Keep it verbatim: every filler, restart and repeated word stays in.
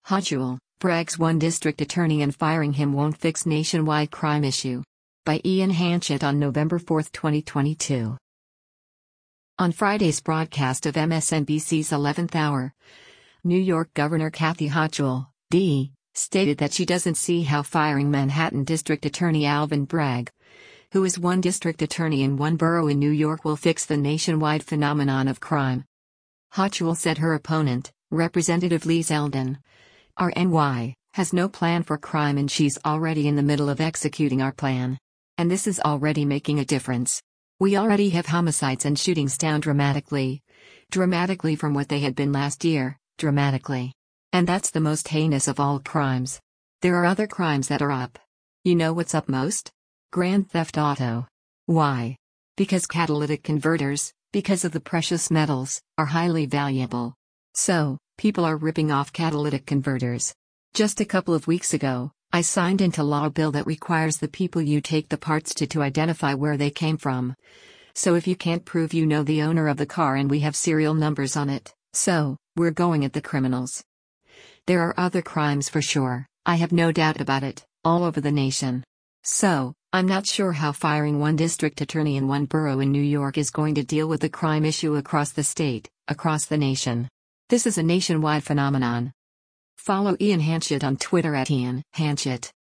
Hochul, Bragg's one district attorney and firing him won't fix nationwide crime issue. By Ian Hanchett on November fourth, twenty twenty-two. On Friday's broadcast of M S N B C's eleventh Hour, New York Governor Kathy Hochul, D, stated that she doesn't see how firing Manhattan District Attorney Alvin Bragg, who is one district attorney in one borough in New York, will fix the nationwide phenomenon of crime. Hochul said her opponent, Representative Lee Zeldin, R N Y, has no plan for crime and she's already in the middle of executing our plan. And this is already making a difference. We already have homicides and shootings down dramatically. Dramatically from what they had been last year, dramatically. And that's the most heinous of all crimes. There are other crimes that are up. You know what's up most? Grand theft auto. Why? Because catalytic converters, because of the precious metals, are highly valuable. So, people are ripping off catalytic converters. Just a couple of weeks ago, I signed into law a bill that requires the people you take the parts to to identify where they came from. So if you can't prove you know the owner of the car and we have serial numbers on it, so, we're going at the criminals. There are other crimes for sure, I have no doubt about it, all over the nation. So, I'm not sure how firing one district attorney in one borough in New York is going to deal with the crime issue across the state, across the nation. This is a nationwide phenomenon. Follow Ian Hanchett on Twitter at Ian Hanchett.